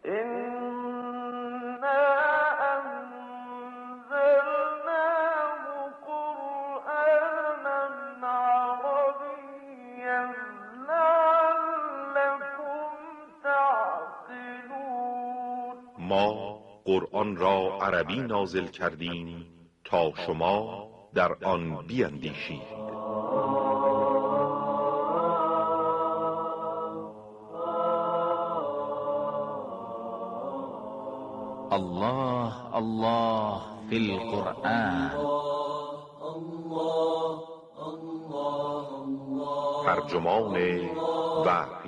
ما قرآن را عربی نازل کردیم تا شما در آن بیندیشید. الله الله فی القرآن. ترجمان وحی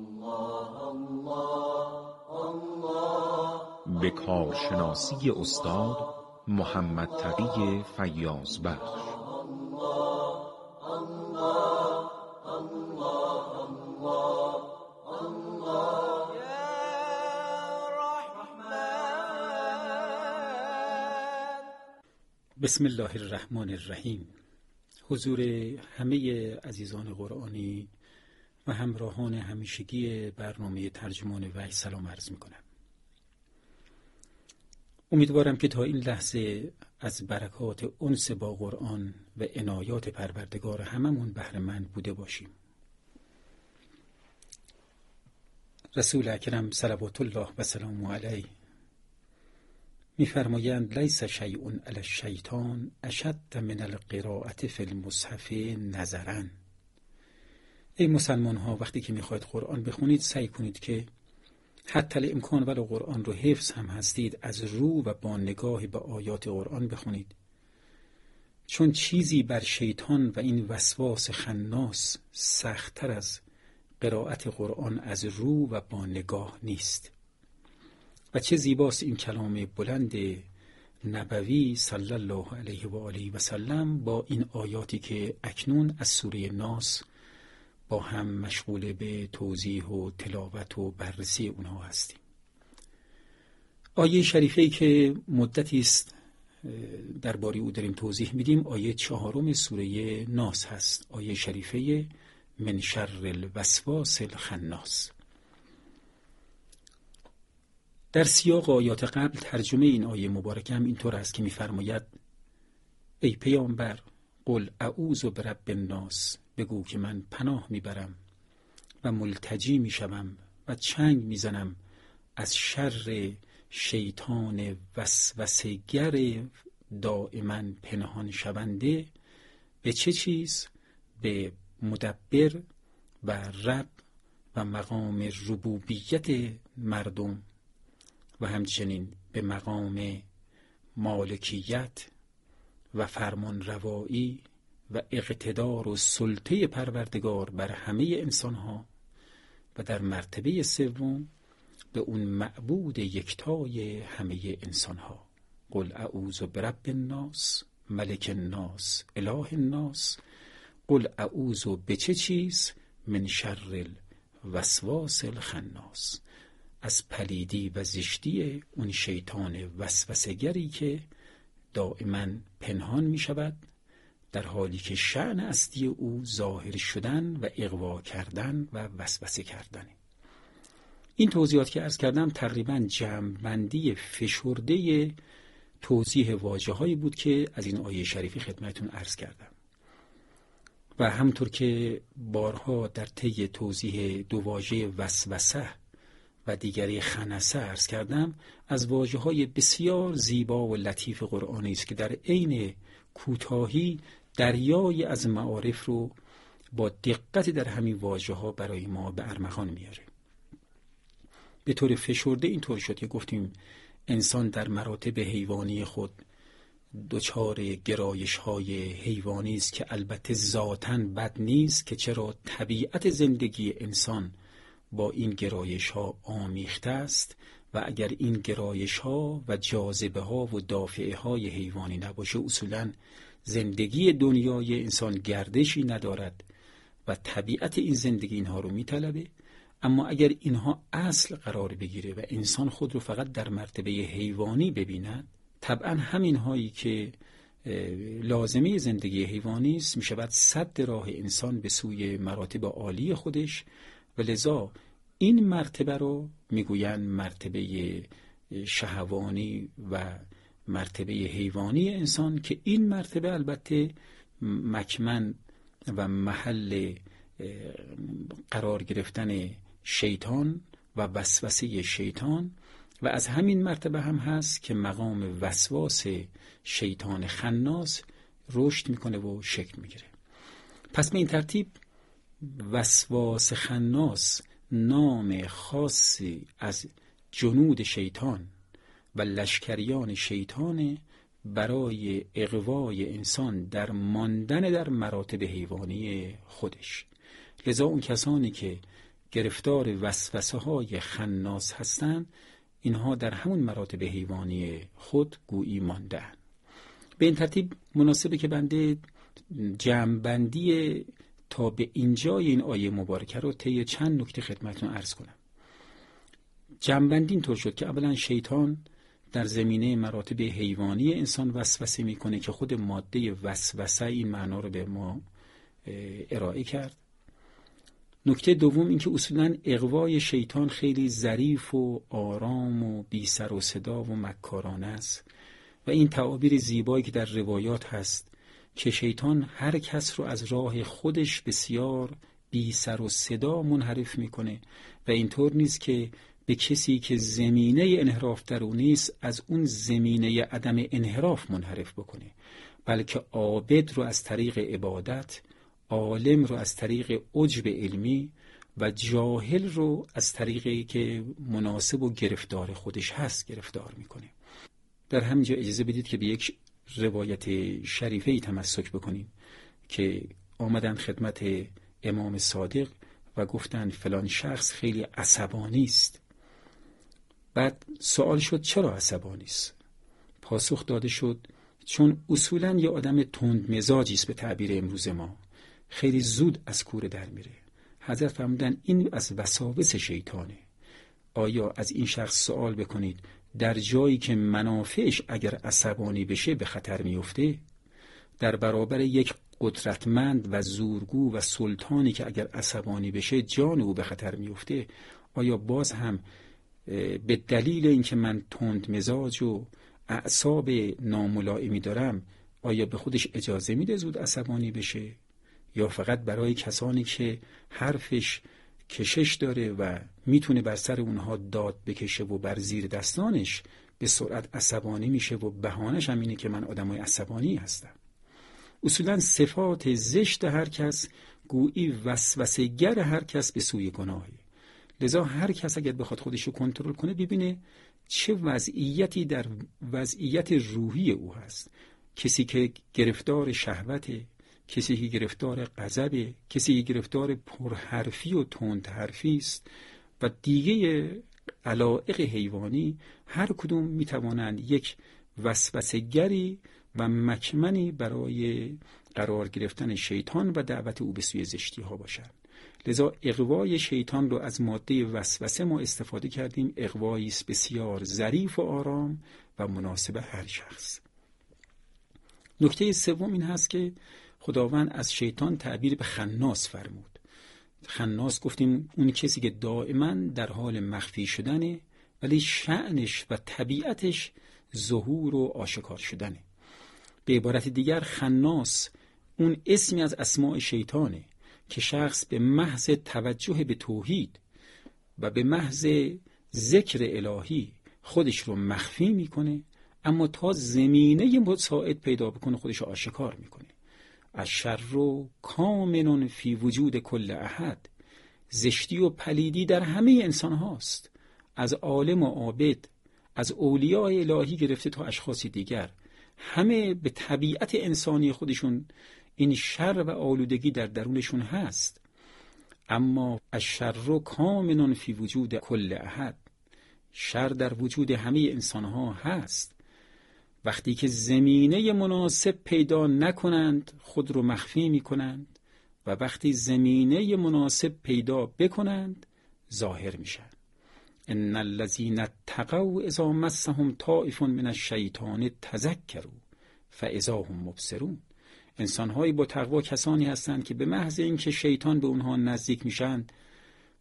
به کارشناسی استاد محمد تقی فیاضبخش. بسم الله الرحمن الرحیم. حضور همه عزیزان قرآنی و همراهان همیشگی برنامه ترجمان وحی سلام عرض میکنم. امیدوارم که تا این لحظه از برکات انس با قرآن و عنایات پروردگار هممون بهره مند بوده باشیم. رسول اکرم صلوات الله و سلامه علیه می‌فرمایند لیس شیء علی الشیطان اشد من القراءة فی المصحف نظرا. ای مسلمان ها، وقتی که میخواید قرآن بخونید سعی کنید که حتی الامکان ولو قرآن رو حفظ هم هستید از رو و با نگاهی به آیات قرآن بخونید، چون چیزی بر شیطان و این وسواس خناس سخت‌تر از قرائت قرآن از رو و با نگاه نیست. و چه زیباست این کلام بلند نبوی صلی الله علیه و آله و سلم با این آیاتی که اکنون از سوره ناس با هم مشغول به توضیح و تلاوت و بررسی اونها هستیم. آیه شریفه‌ای که مدتی است درباره او داریم توضیح میدیم آیه 4 سوره ناس هست، آیه شریفه من شر الوسواس الخناس. در سیاق آیات قبل ترجمه این آیه مبارکه هم اینطور است که می‌فرماید ای پیامبر قل اعوذ برب الناس، بگو که من پناه میبرم و ملتجی میشوم و چنگ میزنم از شر شیطان وسوسه‌گر دائما پنهان شونده. به چه چیز؟ به مدبر و رب و مقام ربوبیت مردم و همچنین به مقام مالکیت و فرمان روایی و اقتدار و سلطه پروردگار بر همه انسانها و در مرتبه سوم به اون معبود یکتای همه انسانها. قل اعوذ برب الناس ملک الناس اله الناس. قل اعوذ به چه چیز؟ من شر الوسواس الخناس، از پلیدی و زشتی اون شیطان وسوسه‌گری که دائما پنهان می شود در حالی که شأن اصلی او ظاهر شدن و اغوا کردن و وسوسه کردن. این توضیحات که عرض کردم تقریبا جمع‌بندی فشرده توضیح واژه‌هایی بود که از این آیه شریفی خدمتتون عرض کردم و همطور که بارها در طی توضیح دو واژه وسوسه و دیگری خنسه عرض کردم، از واژه‌های بسیار زیبا و لطیف قرآنی است که در عین کوتاهی دریای از معارف رو با دقت در همین واژه‌ها برای ما به ارمغان میاره. به طور فشرده اینطور شد که گفتیم انسان در مراتب حیوانی خود دچار گرایش‌های حیوانی است که البته ذاتاً بد نیست، که چرا طبیعت زندگی انسان با این گرایش‌ها آمیخته است و اگر این گرایش‌ها و جاذبه‌ها و دافعه‌های حیوانی نباشه اصولاً زندگی دنیای انسان گردشی ندارد و طبیعت این زندگی اینها رو میطلبه. اما اگر اینها اصل قرار بگیره و انسان خود رو فقط در مرتبه حیوانی ببیند، طبعا همین هایی که لازمه زندگی حیوانی است میشود سد راه انسان به سوی مراتب عالی خودش و لذا این مرتبه رو میگویند مرتبه شهوانی و مرتبه حیوانی انسان، که این مرتبه البته مکمن و محل قرار گرفتن شیطان و وسوسه شیطان و از همین مرتبه هم هست که مقام وسواس شیطان خناس رشد میکنه و شکل میگیره. پس به این ترتیب وسواس خناس نام خاصی از جنود شیطان و لشکریان شیطان برای اغوای انسان در ماندن در مراتب حیوانی خودش. لذا اون کسانی که گرفتار وسوسه های خناس هستند، اینها در همون مراتب حیوانی خود گویی ماندن. به این ترتیب مناسبه که بنده جمع‌بندی تا به اینجای این آیه مبارکه رو طی چند نکته خدمتتون عرض کنم. جمع‌بندی اینطور شد که اولا شیطان در زمینه مراتب حیوانی انسان وسوسه میکنه که خود ماده وسوسه این معنا رو به ما ارائه کرد. نکته دوم این که اصولاً اغوای شیطان خیلی ظریف و آرام و بی سر و صدا و مکارانه است و این تعابیر زیبایی که در روایات هست که شیطان هر کس رو از راه خودش بسیار بی سر و صدا منحرف میکنه و اینطور نیست که به کسی که زمینه انحراف در اون نیست از اون زمینه عدم انحراف منحرف بکنه، بلکه عابد رو از طریق عبادت، عالم رو از طریق عجب علمی و جاهل رو از طریقی که مناسب و گرفتار خودش هست گرفتار میکنه. در همینجا اجازه بدید که به یک روایت شریفه‌ای تمسک بکنیم که آمدن خدمت امام صادق و گفتن فلان شخص خیلی عصبانی است. بعد سوال شد چرا عصبانی است؟ پاسخ داده شد چون اصولاً یه آدم تند مزاجی است، به تعبیر امروز ما خیلی زود از کوره در میره. حضرت فرمودن این از وساوس شیطانه. آیا از این شخص سوال بکنید در جایی که منافعش اگر عصبانی بشه به خطر میفته، در برابر یک قدرتمند و زورگو و سلطانی که اگر عصبانی بشه جان او به خطر میفته، آیا باز هم به دلیل اینکه من تند مزاج و اعصاب ناملائمی دارم آیا به خودش اجازه میده زود عصبانی بشه، یا فقط برای کسانی که حرفش کشش داره و میتونه بر سر اونها داد بکشه و بر زیر دستانش به سرعت عصبانی میشه و بهانش هم اینه که من آدمای عصبانی هستم؟ اصولا صفات زشت هر کس گویی وسوسه‌گر هر کس به سوی گناهی. لذا هر کس اگر بخواد خودش رو کنترل کنه ببینه چه وضعیتی در وضعیت روحی او هست. کسی که گرفتار شهوته، کسی که گرفتار غضبه، کسی که گرفتار پرحرفی و تندحرفی است و دیگه علایق حیوانی، هر کدوم میتوانند یک وسوسه‌گری و مکمنی برای قرار گرفتن شیطان و دعوت او به سوی زشتی ها باشند. لذا اغوای شیطان رو از ماده وسوسه ما استفاده کردیم. اغوایی است بسیار ظریف و آرام و مناسب هر شخص. نکته سوم این هست که خداوند از شیطان تعبیر به خناس فرمود. خناس گفتیم اون کسی که دائما در حال مخفی شدنه ولی شأنش و طبیعتش ظهور و آشکار شدنه. به عبارت دیگر خناس اون اسمی از اسماء شیطانه که شخص به محض توجه به توحید و به محض ذکر الهی خودش رو مخفی میکنه، اما تا زمینه مساعد پیدا بکنه خودش رو آشکار میکنه. الشر کامن فی وجود کل احد، زشتی و پلیدی در همه انسان هاست، از عالم و عابد، از اولیاء الهی گرفته تا اشخاص دیگر، همه به طبیعت انسانی خودشون این شر و آلودگی در درونشون هست. اما الشر کامن فی وجود کل احد، شر در وجود همه انسان ها هست. وقتی که زمینه مناسب پیدا نکنند خود رو مخفی می کنند و وقتی زمینه مناسب پیدا بکنند ظاهر میشن. ان الذین اتقوا اذا مسهم طائف من الشیطان تذکروا فاذا هم مبصرون. انسان‌های با تقوا کسانی هستند که به محض اینکه شیطان به اونها نزدیک میشن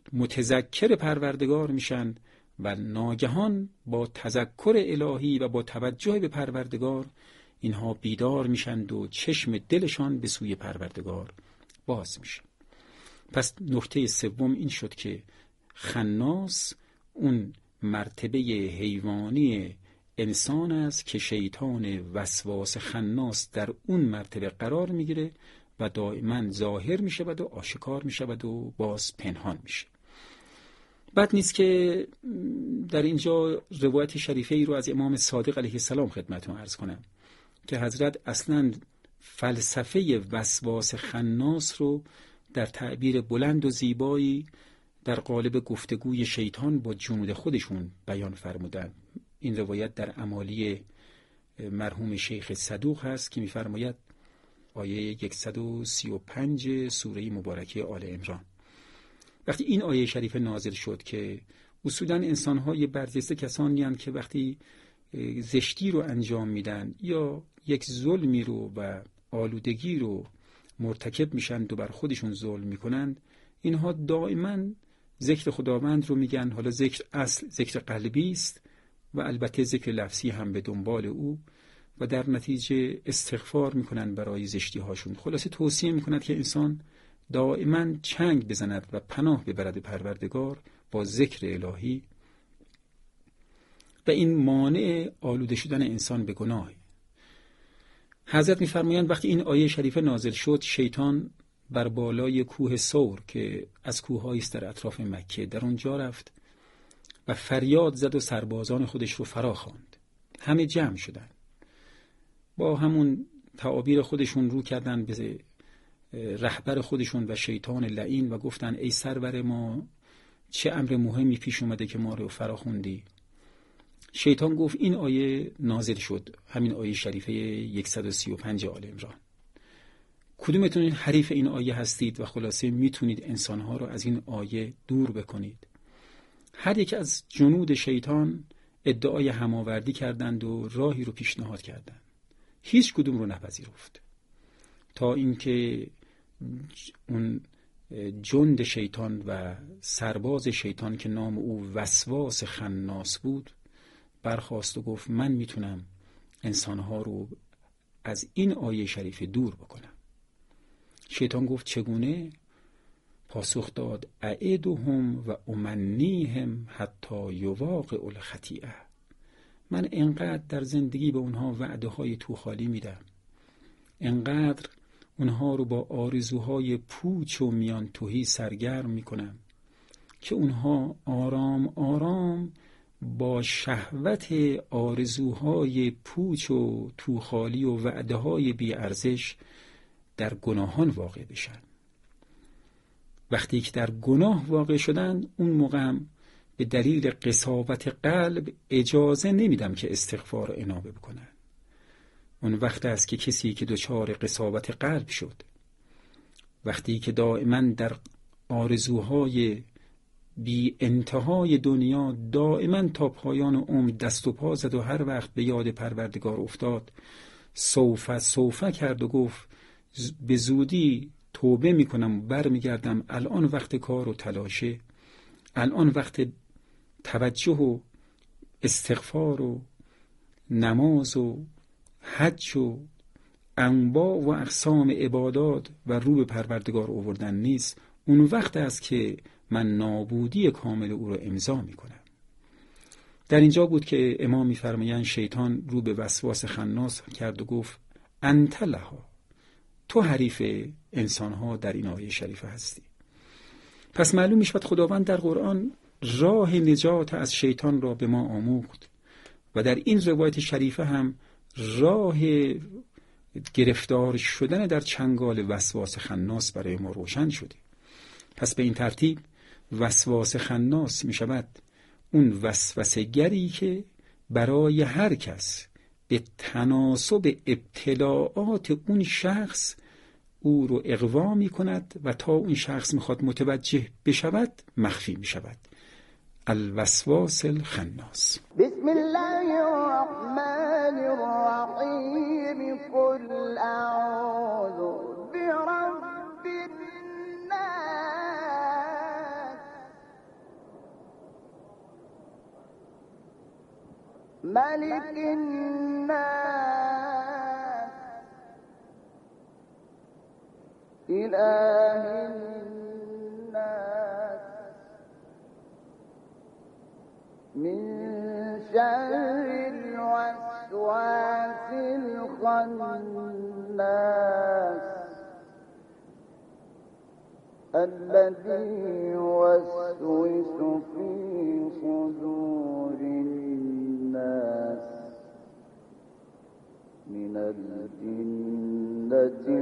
متذکر پروردگار میشن و ناگهان با تذکر الهی و با توجه به پروردگار اینها بیدار میشند و چشم دلشان به سوی پروردگار باز میشه. پس نکته سوم این شد که خناس اون مرتبه حیوانی انسان است که شیطان وسواس خناس در اون مرتبه قرار میگیره و دائما ظاهر میشود و آشکار میشود و باز پنهان میشه. بد نیست که در اینجا روایت شریفه ای رو از امام صادق علیه السلام خدمتتون عرض کنم که حضرت اصلا فلسفه وسواس خناس رو در تعبیر بلند و زیبایی در قالب گفتگوی شیطان با جنود خودشون بیان فرمودند. این روایت در امالی مرحوم شیخ صدوق هست که می‌فرماید آیه 135 سوره مبارکه آل عمران. وقتی این آیه شریف نازل شد که اصولاً انسان‌های برجسته کسانی هستند که وقتی زشتی رو انجام میدن یا یک ظلمی رو و آلودگی رو مرتکب میشن و بر خودشون ظلم میکنند، اینها دائما ذکر خداوند رو میگن. حالا ذکر اصل ذکر قلبی است و البته ذکر لفظی هم به دنبال او و در نتیجه استغفار میکنن برای زشتی هاشون. خلاصه توصیه میکند که انسان دائما چنگ بزند و پناه ببرد پروردگار با ذکر الهی و این مانع آلوده شدن انسان به گناه. حضرت می‌فرمایند وقتی این آیه شریفه نازل شد، شیطان بر بالای کوه ثور که از کوه‌هایی است در اطراف مکه در اونجا رفت و فریاد زد و سربازان خودش رو فرا خواند. همه جمع شدن، با همون تعابیر خودشون رو کردن به رهبر خودشون و شیطان لعین و گفتن ای سرور ما، چه امر مهمی پیش اومده که ما رو فرا خوندی؟ شیطان گفت این آیه نازل شد، همین آیه شریفه 135 آل عمران. کدومتون حریف این آیه هستید و خلاصه میتونید انسانها رو از این آیه دور بکنید؟ هر یک از جنود شیطان ادعای هماوردی کردند و راهی رو پیشنهاد کردند. هیچ کدوم رو نپذیرفت تا اینکه اون جند شیطان و سرباز شیطان که نام او وسواس خناس بود برخاست و گفت من میتونم انسانها رو از این آیه شریف دور بکنم. شیطان گفت چگونه؟ پاسخ داد اعدهم و امنیهم حتی یواقع الخطیئه. من انقدر در زندگی به اونها وعده های توخالی میدم، انقدر اونها رو با آرزوهای پوچ و میان توهی سرگرم میکنم که اونها آرام آرام با شهوت آرزوهای پوچ و توخالی و وعده های بی ارزش در گناهان واقع بشن. وقتی که در گناه واقع شدن، اون موقع به دلیل قساوت قلب اجازه نمیدم که استغفار و انابه بکنن. اون وقت است که کسی که دچار قساوت قلب شد، وقتی که دائما در آرزوهای بی انتهای دنیا دائما تا پایان عمر دست و پا زد و هر وقت به یاد پروردگار افتاد سوف کرد و گفت به زودی توبه میکنم، برمیگردم، الان وقت کار و تلاشه، الان وقت توجه و استغفار و نماز و حج و انواع و اقسام عبادات و رو به پروردگار آوردن نیست. اون وقت است که من نابودی کامل او را امضا میکنم. در اینجا بود که امام میفرمایند شیطان رو به وسواس خناس کرد و گفت انت لها، تو حریف انسانها در این آیه شریفه هستی. پس معلوم میشود خداوند در قرآن راه نجات از شیطان را به ما آموخت و در این روایت شریفه هم راه گرفتار شدن در چنگال وسواس خناس برای ما روشن شده. پس به این ترتیب وسواس خناس می شود اون وسوسه گری که برای هر کس به تناسب ابتلاعات اون شخص او رو اغوا می کند و تا اون شخص میخواد متوجه بشود مخفی می شود. الوسواس الخناس. بسم الله الرحمن الرحیم قل اعوذ برب الناس ملك الناس إله الناس من شر الوسواس الخناس الذي يوسوس في صدور الناس من الجنة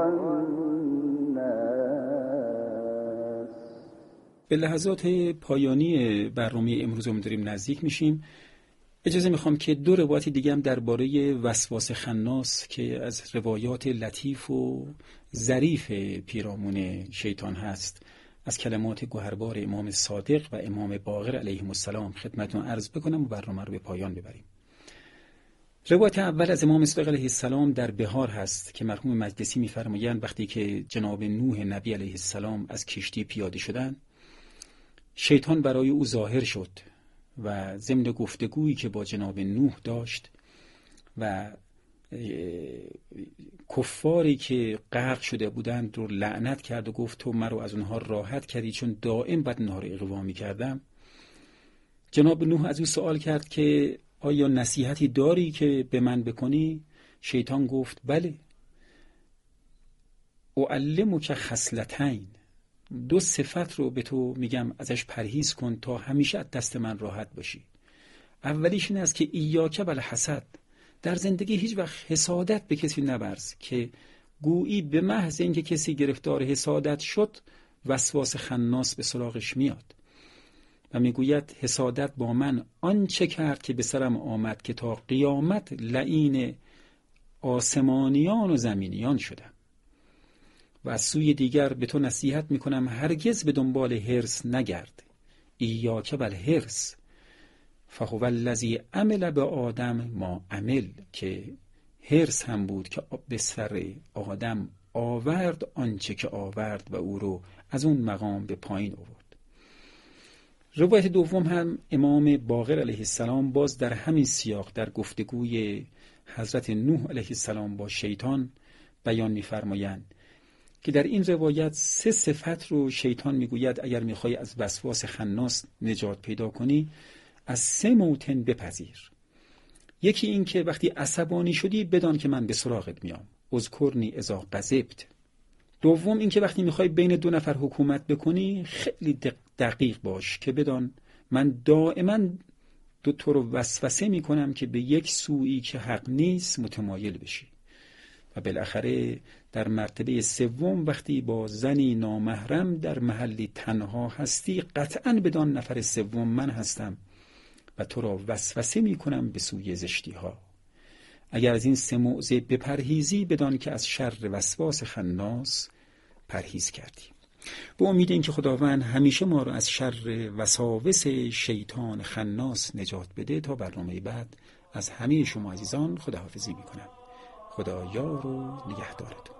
والناس. به لحظات پایانی برنامه امروزمون داریم نزدیک میشیم. اجازه میخوام که دو روایت دیگه هم درباره وسواس خناس که از روایات لطیف و ظریف پیرامون شیطان هست، از کلمات گوهربار امام صادق و امام باقر علیهم السلام خدمتتون عرض بکنم و برنامه رو به پایان ببریم. روایت اول از امام صادق علیه السلام در بهار هست که مرحوم مجلسی می‌فرمایند وقتی که جناب نوح نبی علیه السلام از کشتی پیاده شدند، شیطان برای او ظاهر شد و ضمن گفتگویی که با جناب نوح داشت و کفاری که غرق شده بودند رو لعنت کرد و گفت تو مرا از اونها راحت کردی چون دائم بعد اونها رو اغوا می‌کردم. جناب نوح از او سوال کرد که آیا نصیحتی داری که به من بکنی؟ شیطان گفت بله. اعلمک خصلتین، دو صفت رو به تو میگم ازش پرهیز کن تا همیشه از دست من راحت باشی. اولیش این است که ایاک بالحسد، در زندگی هیچ وقت حسادت به کسی نورز که گویی به محض اینکه کسی گرفتار حسادت شد وسواس خناس به سراغش میاد و میگوید حسادت با من آنچه کرد که به سرم آمد که تا قیامت لعین آسمانیان و زمینیان شدم. و از سوی دیگر به تو نصیحت میکنم هرگز به دنبال حرص نگرد. ایاک بالحرص فهو الذی عمل به آدم ما عمل، که حرص هم بود که به سر آدم آورد آنچه که آورد و او رو از اون مقام به پایین آورد. روایت دوم هم امام باقر علیه السلام باز در همین سیاق در گفتگوی حضرت نوح علیه السلام با شیطان بیان می‌فرمایند که در این روایت سه صفت رو شیطان میگوید اگر میخوای از وسواس خناس نجات پیدا کنی از سه موطن بپذیر. یکی این که وقتی عصبانی شدی بدان که من به سراغت میام، اذکرنی اذا غضبت. دوم این که وقتی میخوای بین دو نفر حکومت بکنی خیلی دقیق باش که بدان من دائما تو رو وسوسه میکنم که به یک سویی که حق نیست متمایل بشی. و بالاخره در مرتبه سوم وقتی با زنی نامحرم در محلی تنها هستی قطعاً بدان نفر سوم من هستم و تو را وسوسه میکنم به سوی زشتی ها. اگر از این سه موضع بپرهیزی بدان که از شر وسواس خناس پرهیز کردی. به امید اینکه خداوند همیشه ما را از شر وساوس شیطان خناس نجات بده. تا برنامه بعد از همه شما عزیزان خداحافظی میکنم. خدا یار و نگهدارتون.